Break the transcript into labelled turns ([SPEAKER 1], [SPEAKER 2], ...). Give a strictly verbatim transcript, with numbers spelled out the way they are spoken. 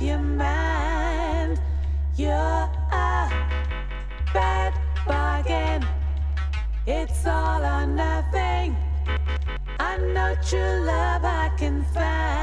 [SPEAKER 1] your mind. You're a bad bargain. It's all or nothing. I know true love I can find.